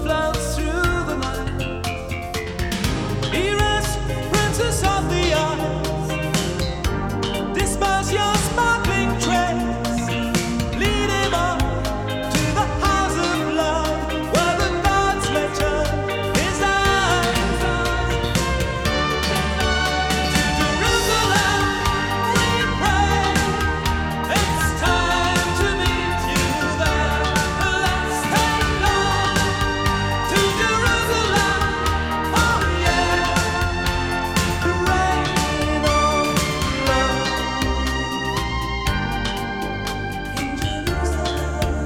floats through the night. Erase, princess of the isles, dispose your sparkling trace, lead him on to the house of love, where the gods may turn his eyes. To Jerusalem we pray, it's time to meet you there. Let's take on to Jerusalem, oh yeah, rain on love in Jerusalem.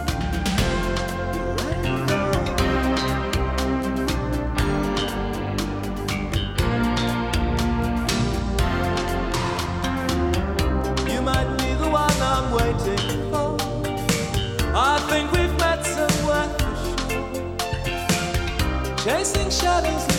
You might be the one I'm waiting for. I think we've met somewhere for sure. Chasing shadows